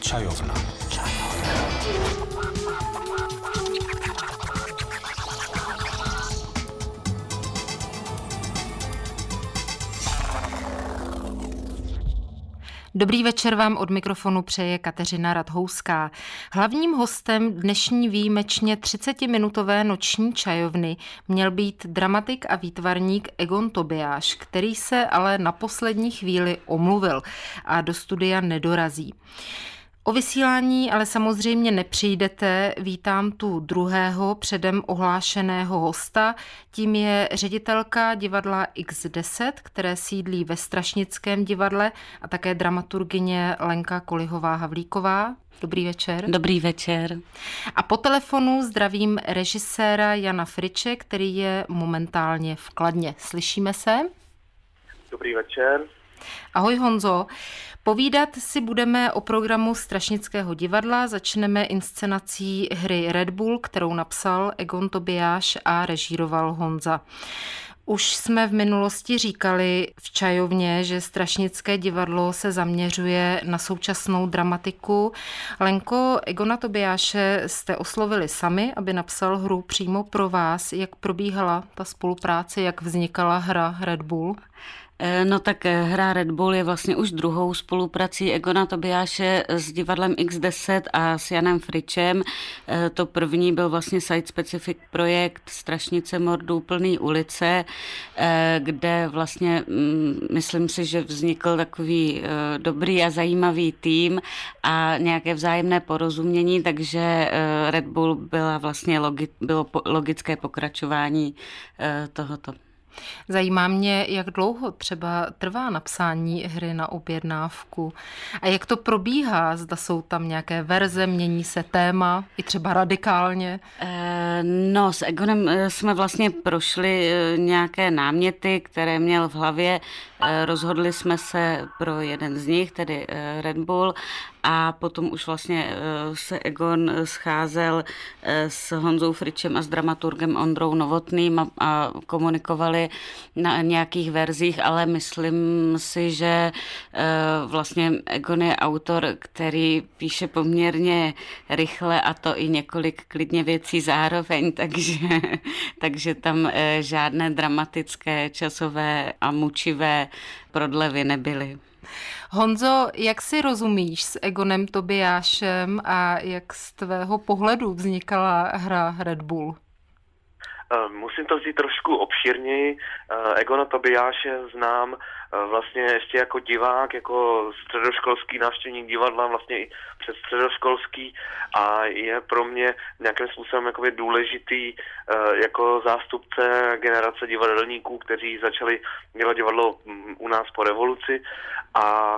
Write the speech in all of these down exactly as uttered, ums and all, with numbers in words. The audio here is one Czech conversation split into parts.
Čajovna. Dobrý večer vám od mikrofonu přeje Kateřina Radhouská. Hlavním hostem dnešní výjimečně třicetiminutové noční čajovny měl být dramatik a výtvarník Egon Tobiáš, který se ale na poslední chvíli omluvil a do studia nedorazí. O vysílání ale samozřejmě nepřijdete, vítám tu druhého předem ohlášeného hosta, tím je ředitelka divadla iks deset, které sídlí ve Strašnickém divadle a také dramaturgyně Lenka Kolihová-Havlíková. Dobrý večer. Dobrý večer. A po telefonu zdravím režiséra Jana Friče, který je momentálně v Kladně. Slyšíme se? Dobrý večer. Ahoj Honzo. Povídat si budeme o programu Strašnického divadla, začneme inscenací hry Red Bull, kterou napsal Egon Tobiáš a režíroval Honza. Už jsme v minulosti říkali v čajovně, že Strašnické divadlo se zaměřuje na současnou dramatiku. Lenko, Egona Tobiáše jste oslovili sami, aby napsal hru přímo pro vás. Jak probíhala ta spolupráce, jak vznikala hra Red Bull? No tak hra Red Bull je vlastně už druhou spoluprací Egona Tobiáše s divadlem iks deset a s Janem Fričem. To první byl vlastně site-specific projekt Strašnice mordů plný ulice, kde vlastně myslím si, že vznikl takový dobrý a zajímavý tým a nějaké vzájemné porozumění, takže Red Bull byla vlastně logi- bylo logické pokračování tohoto. Zajímá mě, jak dlouho třeba trvá napsání hry na objednávku a jak to probíhá, zda jsou tam nějaké verze, mění se téma i třeba radikálně? No, s Egonem jsme vlastně prošli nějaké náměty, které měl v hlavě, rozhodli jsme se pro jeden z nich, tedy Red Bull, a potom už vlastně se Egon scházel s Honzou Fričem a s dramaturgem Ondrou Novotným a, a komunikovali na nějakých verzích, ale myslím si, že vlastně Egon je autor, který píše poměrně rychle a to i několik klidně věcí zároveň, takže, takže tam žádné dramatické, časové a mučivé prodlevy nebyly. Honzo, jak si rozumíš s Egonem Tobiášem a jak z tvého pohledu vznikala hra Red Bull? Musím to vzít trošku obšírněji. Egona Tobiáše znám vlastně ještě jako divák, jako středoškolský návštěvník divadla, vlastně i přes středoškolský, a je pro mě nějakým způsobem jakoby důležitý jako zástupce generace divadelníků, kteří začali dělat divadlo u nás po revoluci, a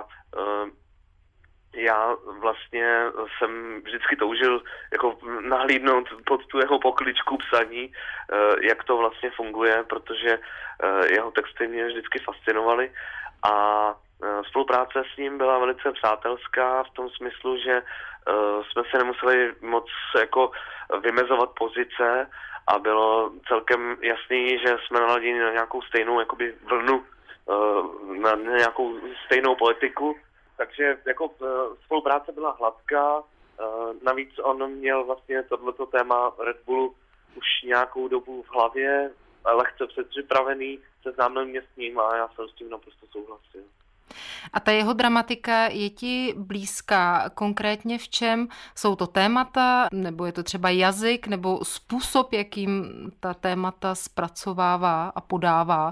já vlastně jsem vždycky toužil jako nahlídnout pod tu jeho pokličku psaní, jak to vlastně funguje, protože jeho texty mě vždycky fascinovaly a spolupráce s ním byla velice přátelská v tom smyslu, že jsme se nemuseli moc jako vymezovat pozice a bylo celkem jasný, že jsme naladěni na nějakou stejnou jakoby vlnu, na nějakou stejnou politiku. Takže jako spolupráce byla hladká, navíc on měl vlastně tohleto téma Red Bullu už nějakou dobu v hlavě, lehce předpřipravený, seznámil mě s ním a já jsem s tím naprosto souhlasil. A ta jeho dramatika je ti blízká konkrétně v čem? Jsou to témata, nebo je to třeba jazyk, nebo způsob, jakým ta témata zpracovává a podává?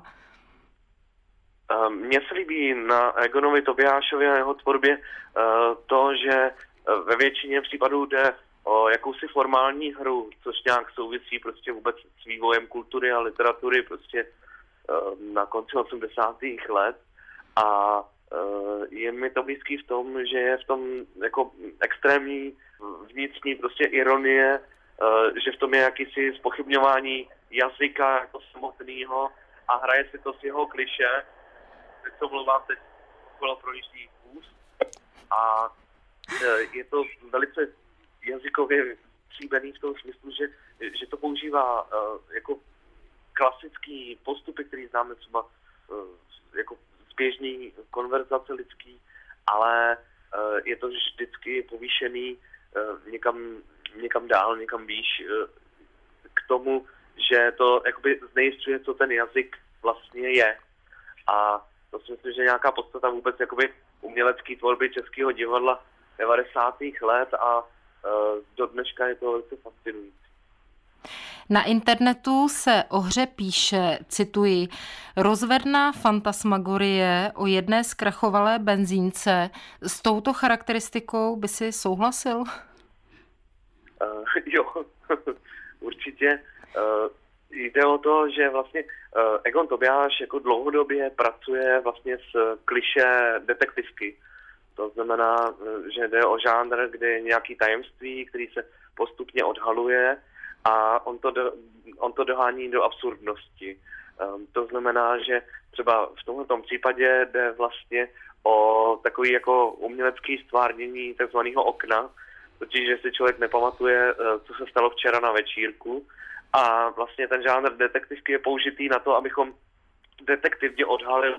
Mně se líbí na Egonovi Tobiášovi a jeho tvorbě to, že ve většině případů jde o jakousi formální hru, což nějak souvisí prostě vůbec s vývojem kultury a literatury prostě na konci osmdesátých let, a je mi to blízký v tom, že je v tom jako extrémní vnitřní prostě ironie, že v tom je jakýsi zpochybňování jazyka jako samotného a hraje si to s jeho kliše. Teď to mluvám, teď kolo projíždí vůz, a je to velice jazykově tříbený v tom smyslu, že, že to používá jako klasický postupy, který známe třeba jako z běžný konverzace lidský, ale je to vždycky povýšený někam, někam dál, někam výš k tomu, že to jakoby znejistřuje, co ten jazyk vlastně je. A to si myslím, že nějaká podstata vůbec jakoby umělecké tvorby českého divadla devadesátých let a do dneška je to velice fascinující. Na internetu se o hře píše, cituji, rozvedná fantasmagorie o jedné zkrachovalé benzínce. S touto charakteristikou by si souhlasil? Uh, jo, určitě. Uh, jde o to, že vlastně uh, Egon Tobiáš jako dlouhodobě pracuje vlastně s klišé detektivky. To znamená, že jde o žánr, kde je nějaký tajemství, který se postupně odhaluje a on to, do, on to dohání do absurdnosti. Um, to znamená, že třeba v tomto případě jde vlastně o takový jako umělecký stvárnění takzvaného okna, totiž, že si člověk nepamatuje, co se stalo včera na večírku a vlastně ten žánr detektivky je použitý na to, abychom detektivně odhalili,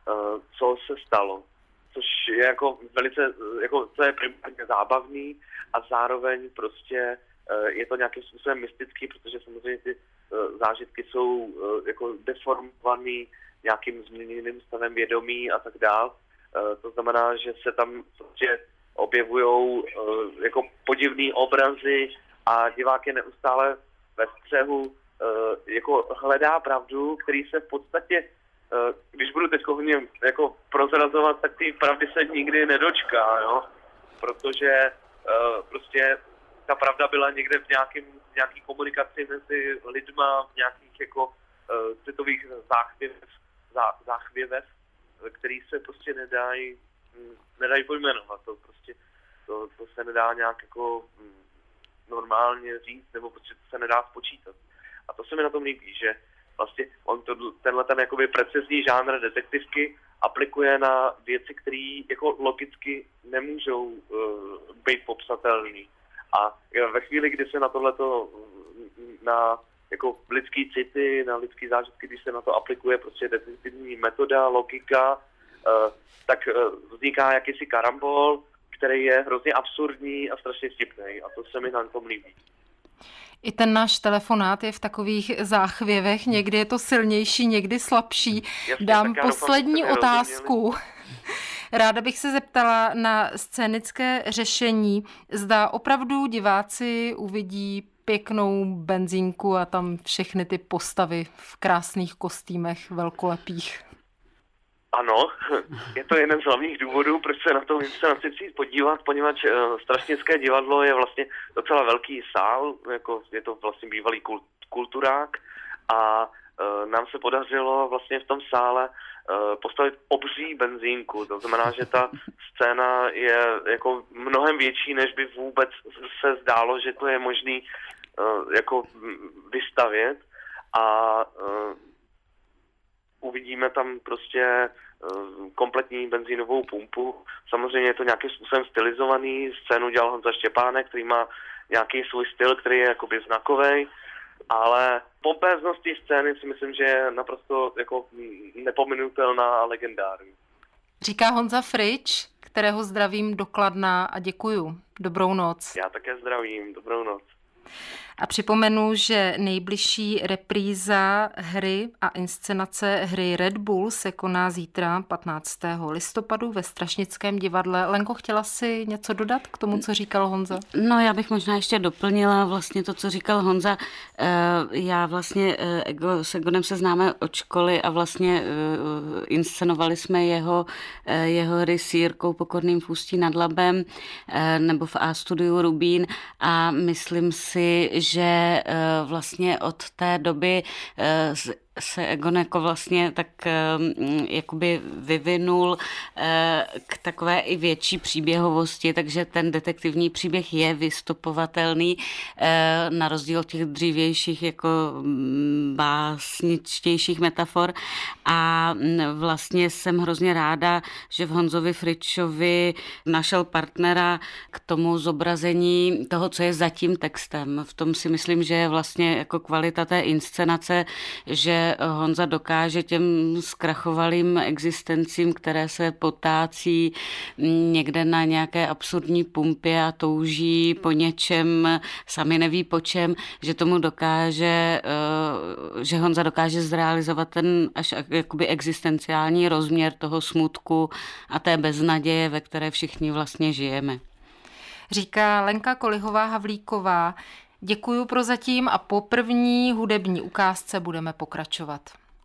co se stalo. Což je jako velice, jako to je primárně zábavný a zároveň prostě je to nějakým způsobem mystický, protože samozřejmě ty zážitky jsou jako deformovaný nějakým změněným stavem vědomí a tak dál. To znamená, že se tam prostě objevujou jako podivný obrazy a divák je neustále ve střehu, jako hledá pravdu, který se v podstatě, když budu teď hodně jako prozrazovat, tak ty pravdy se nikdy nedočká, jo? Protože prostě ta pravda byla někde v nějakým, nějaký komunikaci mezi lidma, v nějakých jako uh, citových záchvěvech, zá, záchvěvech, který se prostě nedají nedají pojmenovat. To prostě to, to se nedá nějak jako mm, normálně říct, nebo prostě to se nedá spočítat. A to se mi na tom líbí, že vlastně on to, tenhle ten jakoby precizní žánr detektivky aplikuje na věci, které jako logicky nemůžou uh, být popsatelné. A ve chvíli, kdy se na tohleto, na jako lidský city, na lidský zážitky, když se na to aplikuje prostě detektivní metoda, logika, tak vzniká jakýsi karambol, který je hrozně absurdní a strašně vtipný. A to se mi na tom líbí. I ten náš telefonát je v takových záchvěvech. Někdy je to silnější, někdy slabší. Jasně, Dám poslední doufám, otázku. Ráda bych se zeptala na scénické řešení. Zda opravdu diváci uvidí pěknou benzínku a tam všechny ty postavy v krásných kostýmech velkolepých. Ano, je to jeden z hlavních důvodů, proč se na to inscenaci chci podívat, poněvadž Strašnické divadlo je vlastně docela velký sál, jako je to vlastně bývalý kulturák a nám se podařilo vlastně v tom sále postavit obří benzínku. To znamená, že ta scéna je jako mnohem větší, než by vůbec se zdálo, že to je možný jako vystavět. A uvidíme tam prostě kompletní benzínovou pumpu. Samozřejmě je to nějakým způsobem stylizovaný. Scénu dělal Honza Štěpánek, který má nějaký svůj styl, který je jakoby znakovej. Ale pompéznost té scény si myslím, že je naprosto jako nepominutelná a legendární. Říká Honza Frič, kterého zdravím do Kladna a děkuju. Dobrou noc. Já také zdravím, dobrou noc. A připomenu, že nejbližší repríza hry a inscenace hry Red Bull se koná zítra patnáctého listopadu ve Strašnickém divadle. Lenko, chtěla jsi něco dodat k tomu, co říkal Honza? No, já bych možná ještě doplnila vlastně to, co říkal Honza. Já vlastně s Egonem se známe od školy a vlastně inscenovali jsme jeho, jeho hry s Jirkou Pokorným v Ústí nad Labem nebo v A studiu Rubín a myslím si, že vlastně od té doby se Egon jako vlastně tak jakoby vyvinul k takové i větší příběhovosti, takže ten detektivní příběh je vystupovatelný na rozdíl od těch dřívějších jako básničtějších metafor a vlastně jsem hrozně ráda, že v Honzovi Fričovi našel partnera k tomu zobrazení toho, co je za tím textem. V tom si myslím, že je vlastně jako kvalita té inscenace, že že Honza dokáže těm zkrachovalým existencím, které se potácí někde na nějaké absurdní pumpě a touží po něčem, sami neví po čem, že tomu dokáže, že Honza dokáže zrealizovat ten až jakoby existenciální rozměr toho smutku a té beznaděje, ve které všichni vlastně žijeme. Říká Lenka Kolihová-Havlíková. Děkuju prozatím a po první hudební ukázce budeme pokračovat.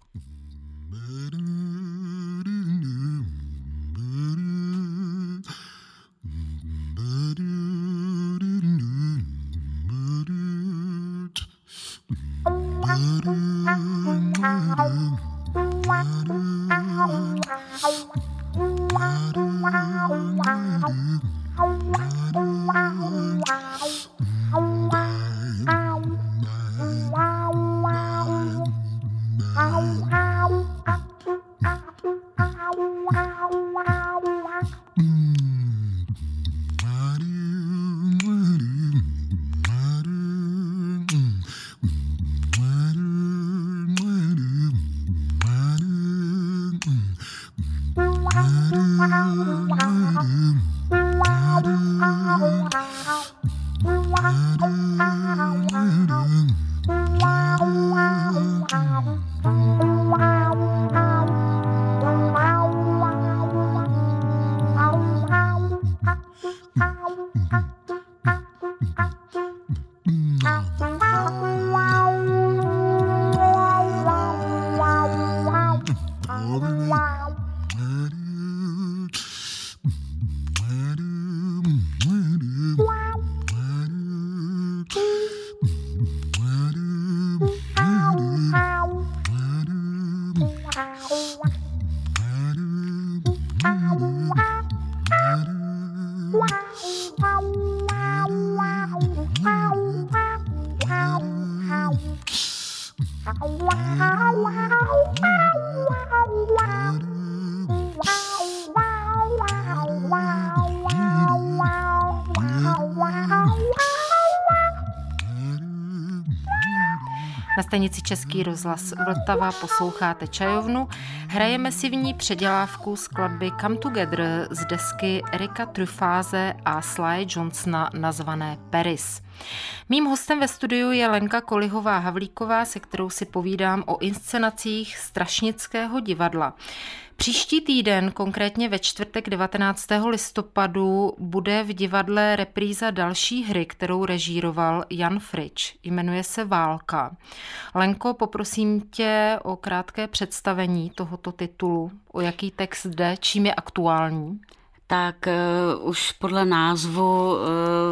Na stanici Český rozhlas Vltava posloucháte Čajovnu. Hrajeme si v ní předělávku skladby Come Together z desky Erika Truffáze a Sly Johnsona nazvané Paris. Mým hostem ve studiu je Lenka Kolihová-Havlíková, se kterou si povídám o inscenacích Strašnického divadla. Příští týden, konkrétně ve čtvrtek devatenáctého listopadu, bude v divadle repríza další hry, kterou režíroval Jan Frič. Jmenuje se Válka. Lenko, poprosím tě o krátké představení tohoto titulu. O jaký text jde, čím je aktuální? Tak uh, už podle názvu uh,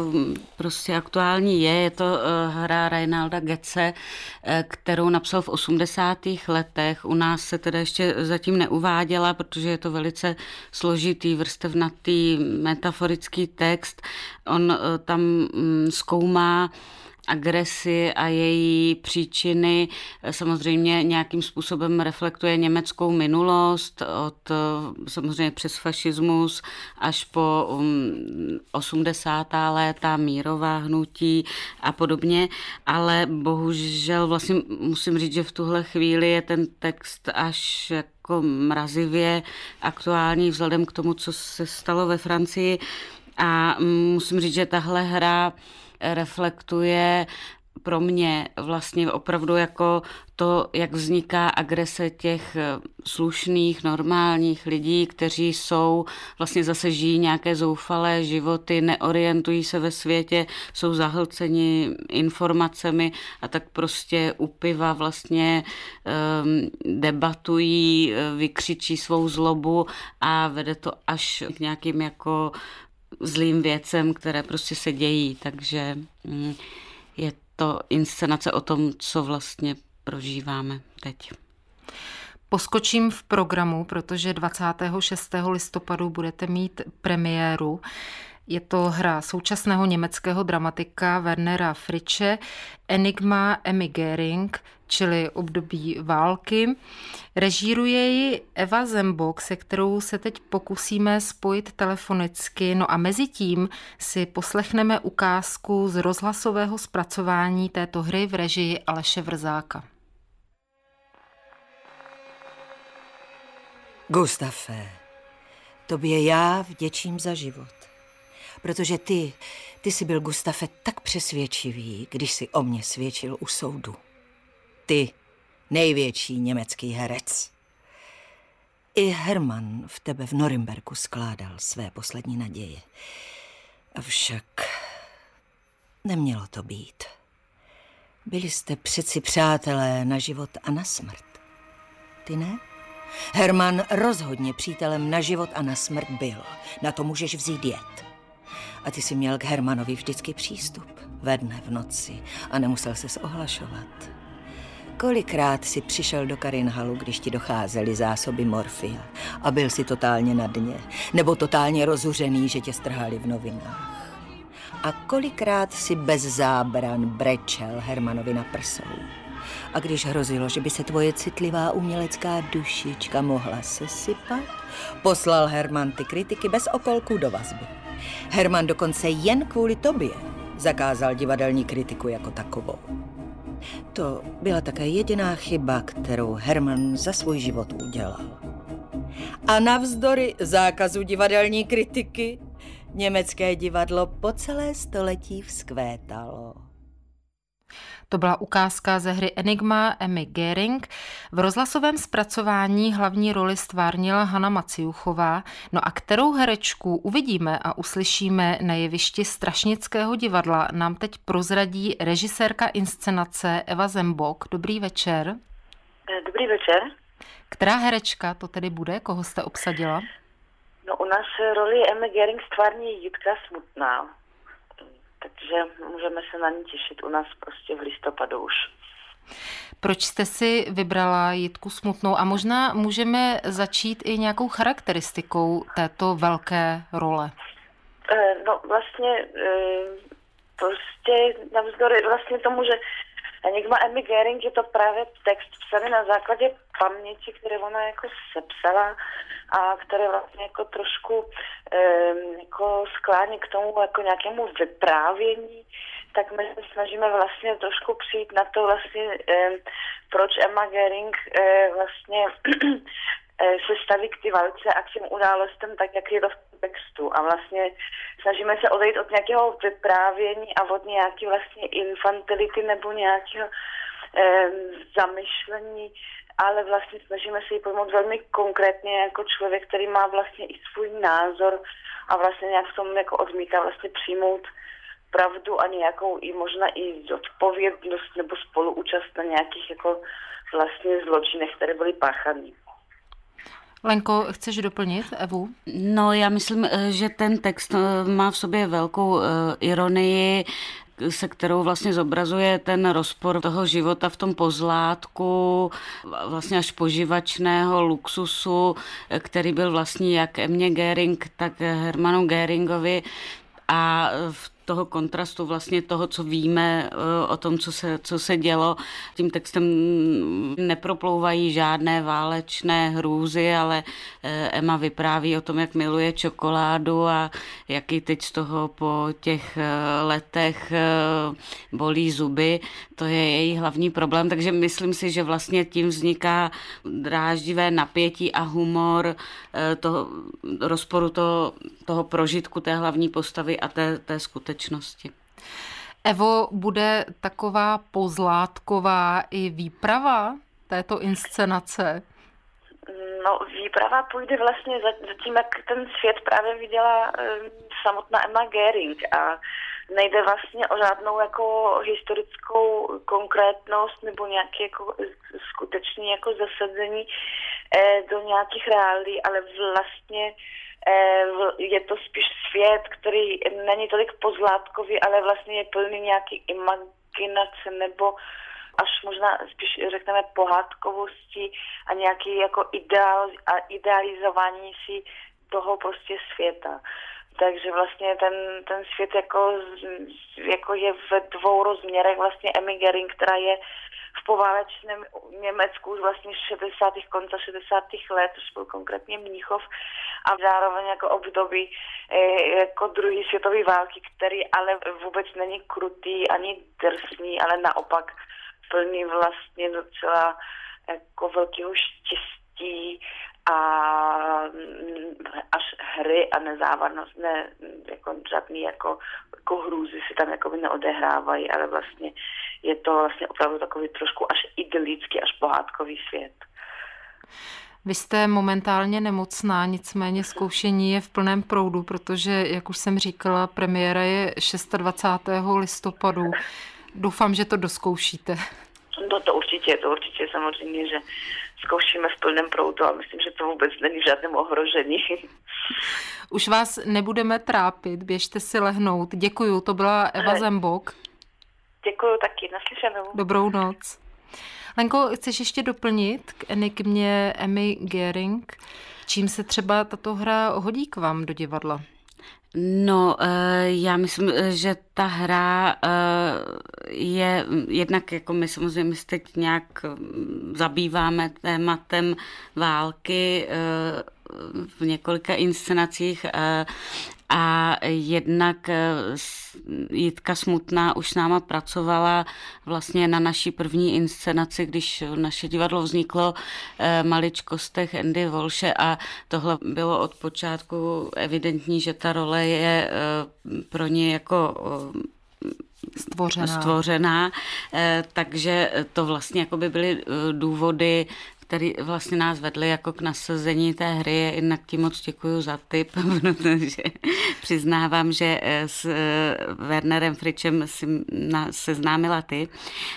prostě aktuální je. Je to uh, hra Reinalda Getze, uh, kterou napsal v osmdesátých letech. U nás se teda ještě zatím neuváděla, protože je to velice složitý, vrstevnatý, metaforický text. On uh, tam um, zkoumá agresi a její příčiny, samozřejmě nějakým způsobem reflektuje německou minulost od samozřejmě přes fašismus až po osmdesátá léta, mírová hnutí a podobně, ale bohužel vlastně musím říct, že v tuhle chvíli je ten text až jako mrazivě aktuální vzhledem k tomu, co se stalo ve Francii, a musím říct, že tahle hra reflektuje pro mě vlastně opravdu jako to, jak vzniká agrese těch slušných, normálních lidí, kteří jsou, vlastně zase žijí nějaké zoufalé životy, neorientují se ve světě, jsou zahlceni informacemi a tak prostě u piva vlastně um, debatují, vykřičí svou zlobu a vede to až k nějakým jako zlým věcem, které prostě se dějí, takže je to inscenace o tom, co vlastně prožíváme teď. Poskočím v programu, protože dvacátého šestého listopadu budete mít premiéru. Je to hra současného německého dramatika Wernera Friče Enigma Emmy Gering, čili období války. Režíruje ji Eva Zembok, se kterou se teď pokusíme spojit telefonicky. No a mezi tím si poslechneme ukázku z rozhlasového zpracování této hry v režii Aleše Vrzáka. Gustafe, tobě já vděčím za život. Protože ty, ty jsi byl, Gustafe, tak přesvědčivý, když jsi o mě svědčil u soudu. Ty, největší německý herec. I Hermann v tebe v Norimberku skládal své poslední naděje. Avšak nemělo to být. Byli jste přeci přátelé na život a na smrt. Ty ne? Hermann rozhodně přítelem na život a na smrt byl. Na to můžeš vzít jed. A ty jsi měl k Hermanovi vždycky přístup. Ve dne, v noci. A nemusel ses ohlašovat. Kolikrát jsi přišel do Karinhalu, když ti docházely zásoby morfia a byl si totálně na dně, nebo totálně rozuřený, že tě strhali v novinách. A kolikrát si bez zábran brečel Hermanovi na prsou. A když hrozilo, že by se tvoje citlivá umělecká dušička mohla sesypat, poslal Hermann ty kritiky bez okolků do vazby. Hermann dokonce jen kvůli tobě zakázal divadelní kritiku jako takovou. To byla také jediná chyba, kterou Hermann za svůj život udělal. A navzdory zákazu divadelní kritiky německé divadlo po celé století vzkvétalo. To byla ukázka ze hry Enigma Emmy Göring. V rozhlasovém zpracování hlavní roli stvárnila Hana Maciuchová. No a kterou herečku uvidíme a uslyšíme na jevišti Strašnického divadla, nám teď prozradí režisérka inscenace Eva Zembok. Dobrý večer. Dobrý večer. Která herečka to tedy bude? Koho jste obsadila? No, u nás roli Emmy Göring stvární Jitka Smutná. Takže můžeme se na ní těšit u nás prostě v listopadu už. Proč jste si vybrala Jitku Smutnou a možná můžeme začít i nějakou charakteristikou této velké role? No vlastně prostě navzdory vlastně tomu, že Enigma Emmy Göring je to právě text psaný na základě paměti, které ona jako sepsala a které vlastně jako trošku eh, jako sklání k tomu jako nějakému vyprávění, tak my se snažíme vlastně trošku přijít na to vlastně, eh, proč Emma Göring eh, vlastně se staví k ty válce a k těm událostem tak, jak je to v textu. A vlastně snažíme se odejít od nějakého vyprávění a od nějaké vlastně infantility nebo nějakého eh, zamyšlení, ale vlastně snažíme se ji pojmout velmi konkrétně jako člověk, který má vlastně i svůj názor a vlastně nějak v tom jako odmítá vlastně přijmout pravdu a nějakou i možná i odpovědnost nebo spoluúčast na nějakých jako vlastně zločinech, které byly páchané. Lenko, chceš doplnit Evu? No, já myslím, že ten text má v sobě velkou ironii, se kterou vlastně zobrazuje ten rozpor toho života v tom pozlátku, vlastně až poživačného luxusu, který byl vlastní jak Emmě Göring, tak Hermannu Göringovi, a v toho kontrastu vlastně toho, co víme o tom, co se, co se dělo. Tím textem neproplouvají žádné válečné hrůzy, ale Emma vypráví o tom, jak miluje čokoládu a jaký teď z toho po těch letech bolí zuby. To je její hlavní problém, takže myslím si, že vlastně tím vzniká dráždivé napětí a humor toho rozporu toho, toho prožitku té hlavní postavy a té, té skutečnosti. Evo, bude taková pozlátková i výprava této inscenace? No, výprava půjde vlastně za, za tím, jak ten svět právě viděla e, samotná Emma Göring a nejde vlastně o žádnou jako historickou konkrétnost nebo nějaké jako skutečné jako zasazení e, do nějakých reálí, ale vlastně je to spíš svět, který není tolik pozlátkový, ale vlastně je plný nějaký imaginace nebo až možná spíš řekneme pohádkovosti a nějaký jako ideál a idealizování si toho prostě světa. Takže vlastně ten, ten svět jako, jako je ve dvou rozměrech vlastně Emmy Göring, která je v poválečném Německu už vlastně šedesátých konce šedesátých let, což byl konkrétně Mnichov, a zároveň jako období jako druhé světové války, který ale vůbec není krutý ani drsný, ale naopak plný vlastně docela jako velkého štěstí a až hry a nezávadnost, ne, jako žádný jako, jako hrůzy si tam jako neodehrávají, ale vlastně je to vlastně opravdu takový trošku až idylický, až pohádkový svět. Vy jste momentálně nemocná, nicméně zkoušení je v plném proudu, protože, jak už jsem říkala, premiéra je dvacátého šestého listopadu. Doufám, že to doskoušíte. No to určitě, to určitě samozřejmě, že zkoušíme v plném proudu a myslím, že to vůbec není v žádném ohrožení. Už vás nebudeme trápit, běžte si lehnout. Děkuju, to byla Eva Zembok. Děkuju taky, naslyšenou. Dobrou noc. Lenko, chceš ještě doplnit k enigmě Emmy Gehring? Čím se třeba tato hra hodí k vám do divadla? No, já myslím, že ta hra je jednak, jako my samozřejmě se teď nějak zabýváme tématem války v několika inscenacích a jednak Jitka Smutná už s náma pracovala vlastně na naší první inscenaci, když naše divadlo vzniklo, Maličkostech Andy Walshe, a tohle bylo od počátku evidentní, že ta role je pro ně jako stvořená. stvořená, takže to vlastně jako by byly důvody, který vlastně nás vedli jako k nasazení té hry. Jednak ti moc děkuju za tip, protože přiznávám, že s Wernerem Fritzschem si seznámila ty.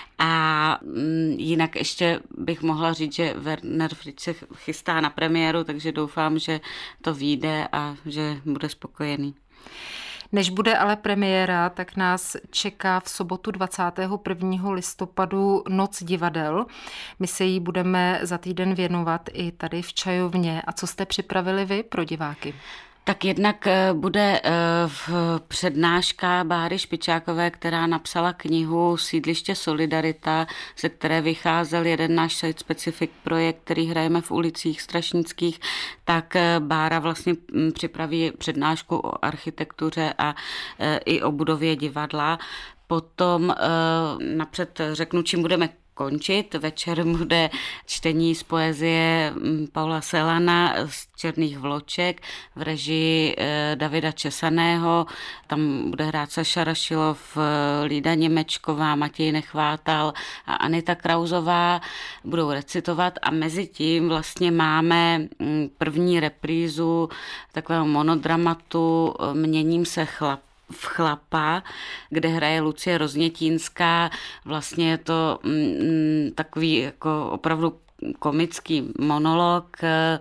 A jinak ještě bych mohla říct, že Werner Fritsch se chystá na premiéru, takže doufám, že to vyjde a že bude spokojený. Než bude ale premiéra, tak nás čeká v sobotu dvacátého prvního listopadu Noc divadel. My se jí budeme za týden věnovat i tady v Čajovně. A co jste připravili vy pro diváky? Tak jednak bude v přednáška Báry Špičákové, která napsala knihu Sídliště Solidarita, ze které vycházel jeden náš site-specific projekt, který hrajeme v ulicích strašnických, tak Bára vlastně připraví přednášku o architektuře a i o budově divadla. Potom napřed řeknu, čím budeme končit. Večer bude čtení z poezie Paula Selana z Černých vloček v režii Davida Česaného. Tam bude hrát Saša Rašilov, Lída Němečková, Matěj Nechvátal a Anita Krauzová. Budou recitovat a mezi tím vlastně máme první reprízu takového monodramatu Měním se chlap v chlapa, kde hraje Lucie Roznětínská. Vlastně je to mm, takový jako opravdu komický monolog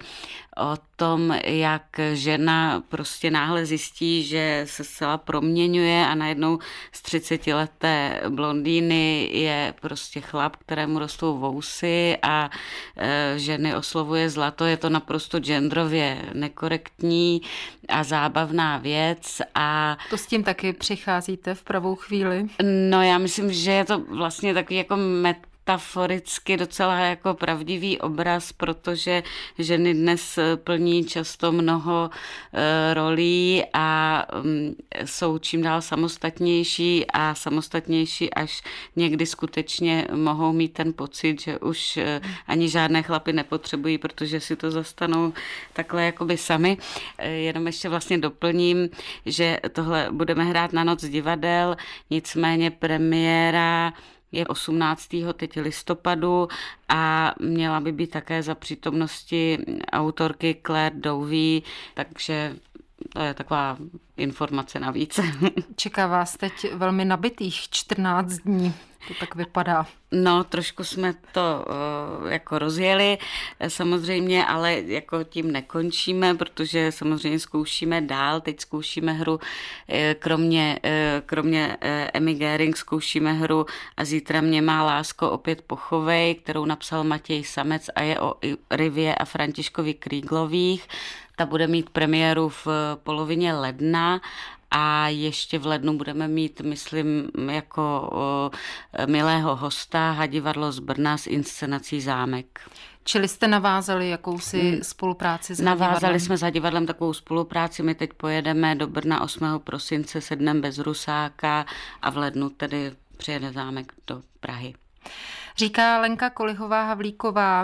o tom, jak žena prostě náhle zjistí, že se zcela proměňuje a najednou z třicetileté blondýny je prostě chlap, kterému rostou vousy a e, ženy oslovuje zlato. Je to naprosto genderově nekorektní a zábavná věc. A to s tím taky přicházíte v pravou chvíli? No já myslím, že je to vlastně takový jako met metaforicky docela jako pravdivý obraz, protože ženy dnes plní často mnoho e, rolí a um, jsou čím dál samostatnější a samostatnější, až někdy skutečně mohou mít ten pocit, že už e, ani žádné chlapy nepotřebují, protože si to zastanou takhle jakoby sami. E, jenom ještě vlastně doplním, že tohle budeme hrát na Noc divadel, nicméně premiéra je osmnáctého teď listopadu a měla by být také za přítomnosti autorky Claire Douví, takže to je taková informace navíc. Čeká vás teď velmi nabitých čtrnáct dní, to tak vypadá. No, trošku jsme to uh, jako rozjeli samozřejmě, ale jako tím nekončíme, protože samozřejmě zkoušíme dál. Teď zkoušíme hru, kromě, kromě Emmy Gehring zkoušíme hru A zítra mě má lásko opět pochovej, kterou napsal Matěj Samec a je o Rivě a Františkovi Kríglových. Ta bude mít premiéru v polovině ledna a ještě v lednu budeme mít, myslím, jako o, milého hosta Hadivadlo z Brna s inscenací Zámek. Čili jste navázali jakousi hmm. spolupráci s Navázali Hadivadlem? jsme s Hadivadlem takovou spolupráci. My teď pojedeme do Brna osmého prosince se dnem bez Rusáka a v lednu tedy přijede Zámek do Prahy. Říká Lenka Kolihová Havlíková,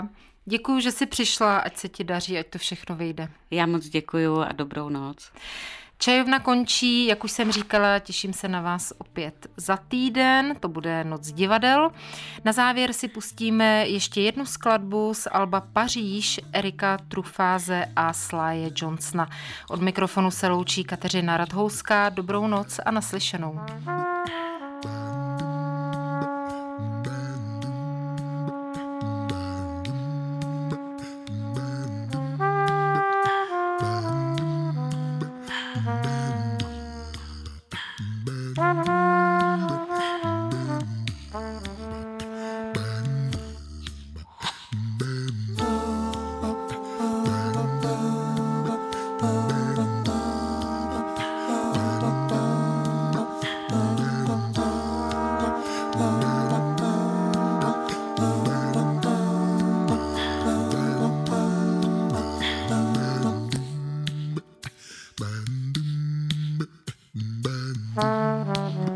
Děkuju, že jsi přišla, ať se ti daří, ať to všechno vyjde. Já moc děkuju a dobrou noc. Čajovna končí, jak už jsem říkala, těším se na vás opět za týden, to bude Noc divadel. Na závěr si pustíme ještě jednu skladbu z alba Paříž Erika Truffáze a Slye Johnsona. Od mikrofonu se loučí Kateřina Rathouská, dobrou noc a naslyšenou. Bye.